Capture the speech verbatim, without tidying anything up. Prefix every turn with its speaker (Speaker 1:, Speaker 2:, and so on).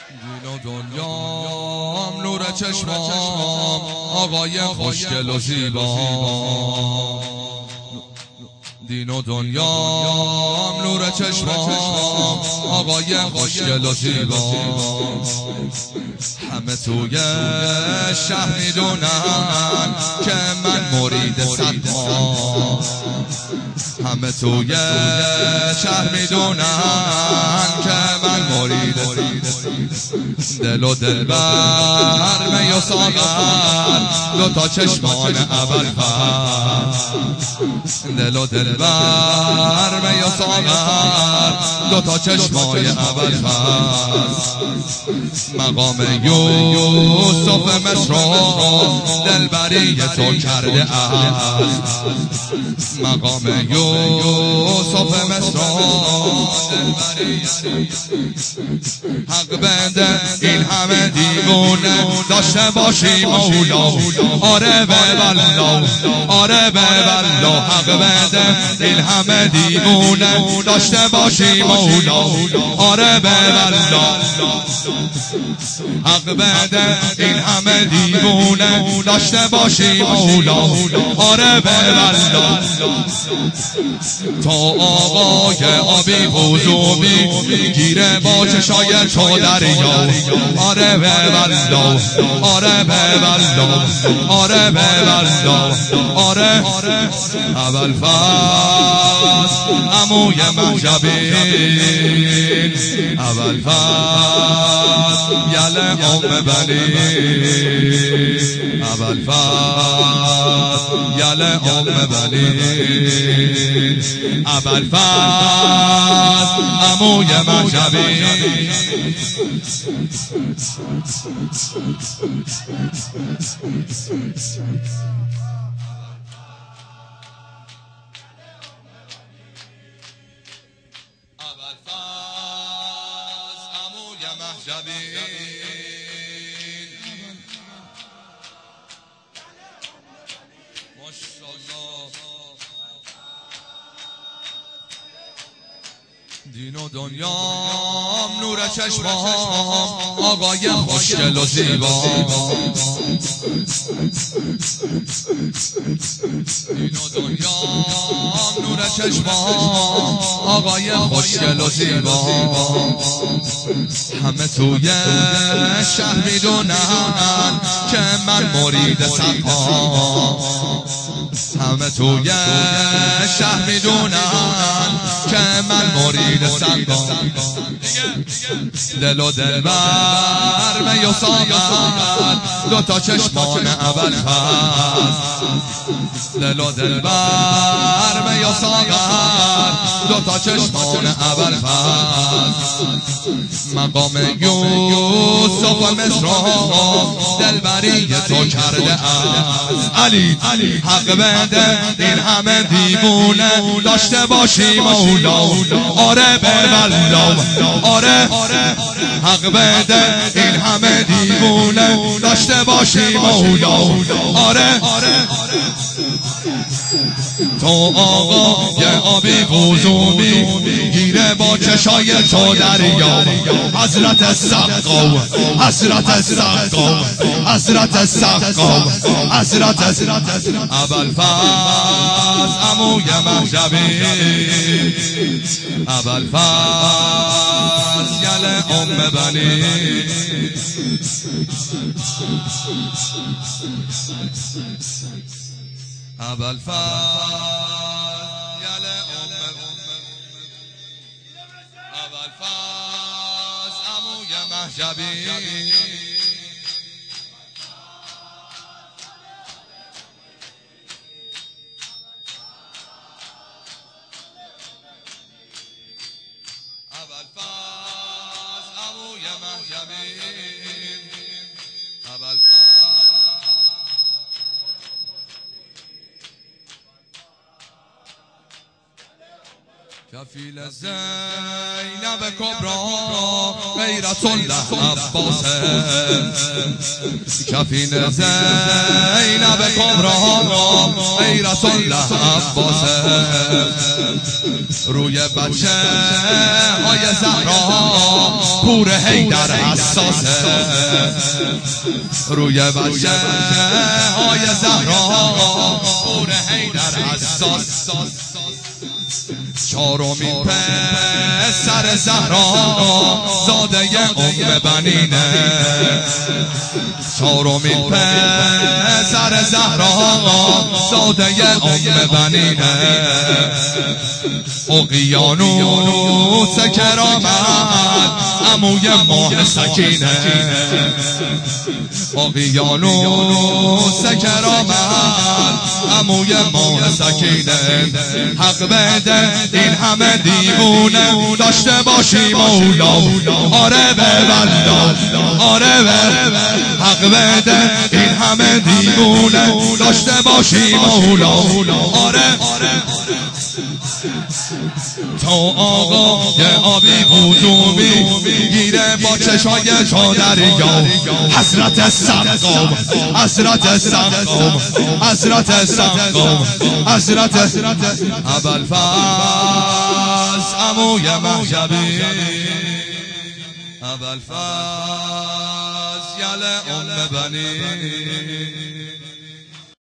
Speaker 1: دین و دنیام نور چشمام آقای خوشگل و زیبا. دین و دنیام نور چشمام آقای خوشگل و زیبا. همه توی شهر میدونن که من مرید صدام. همه توی شهر میدونن که من مرید دل و دلبر می و ساغر دو تا چشمان ابوالفضل. دل و دلبر می و ساغر دو تا چشمای ابوالفضل. مقام یوسف مصر دلبری تو کرده است. مقام یوسف مصر حق بنده این همه دیوونه داشته باشی مولا. آره به والله آره به والله حق بنده این همه دیوونه داشته باشی مولا. آره به والله حق بنده این همه دیوونه داشته باشی مولا. آره به والله تو آقای آبی بزرگی گیره با چشای تو دریا. آره به والله آره به والله آره به والله آره ابوالفضل عموی مهجبین. ابوالفضل یله ام بنین. ابوالفضل یله ام بنین. ابوالفضل عموی مهجبین. دین و دنیام نور چشمام آقای خوشگل و زیبا. دین و دنیام نور چشمام آقای خوشگل و زیبا. همه توی شهر میدونن که من مرید صدام. همه توی شهر میدونن که من مرید صدام. دل و دلبر می و ساغر دو تا چشمان ابوالفضل. دل و دلبر می و ساغر دو تا چشمان ابوالفضل. مقام یوسف مصر دلبری تو کرده است. علی حق بنده این همه دیوونه داشته باشی مولا. آره به والله آره حق بنده این همه دیوونه داشته باشی مولا. آره تو آقای آبی قزومی گیره با چشای تو دریا. حضرت سقا حضرت سقا حضرت سقا حضرت ابوالفضل عموی مهجبین. ابوالفضل یله ام بنین. ابوالفضل یله ام ابوالفضل عموی مهجبین. ابوالفضل عموی مهجبین. ابوالفضل کفیل زینب کبرا غیرت الله عباس کفیل زینب کبرا غیرت الله عباس روی بچه های زهرا پور حیدر حساسه روی بچه های زهرا پور حیدر حساس چهارمین پسر زهرا زاده ام بنینه چهارمین پسر زهرا زاده ام بنینه اقیانوس کرامت عموی ماه سکینه اقیانوس کرامت عموی ماه سکینه حق بده این همه دیوونه داشته باشی مولا آره به والله آره به حق بده این همه دیوونه داشته باشی مولا آره تا آقا یه آبی قدومی میگیره با چشای چادریا حضرت سقام حضرت سقام حضرت سقام حضرت ابوالفضل عموی مهجبی ابوالفضل یل ام بنی